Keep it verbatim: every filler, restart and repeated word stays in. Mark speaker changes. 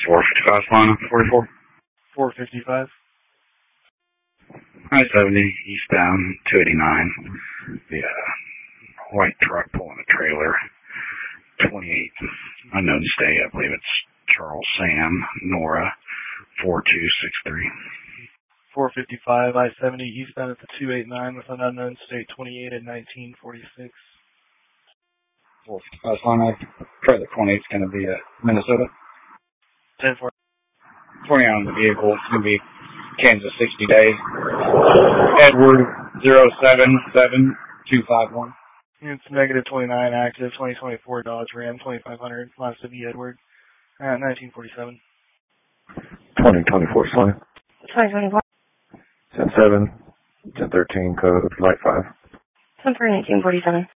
Speaker 1: four fifty-five, Solana, forty-four.
Speaker 2: four fifty-five.
Speaker 1: I seventy, eastbound, two eighty-nine. The uh, white truck pulling a trailer. twenty-eight, unknown state. I believe it's Charles Sam, Nora, four two six three.
Speaker 2: four fifty-five, I seventy, eastbound at the two eighty-nine with an unknown state, twenty-eight at nineteen forty-six.
Speaker 1: four fifty-five, Solana. Probably the twenty-eight is going to be uh, Minnesota.
Speaker 2: ten four.
Speaker 1: twenty on the vehicle. It's going to be Kansas sixty days. Edward zero seven seven two five one.
Speaker 2: It's negative twenty-nine, active, twenty twenty-four Dodge Ram, twenty-five hundred, last of the Edward, at nineteen forty-seven.
Speaker 3: twenty twenty-four, Solana.
Speaker 4: twenty twenty-four.
Speaker 3: ten seven, ten thirteen, code light five.
Speaker 4: ten three, nineteen forty-seven.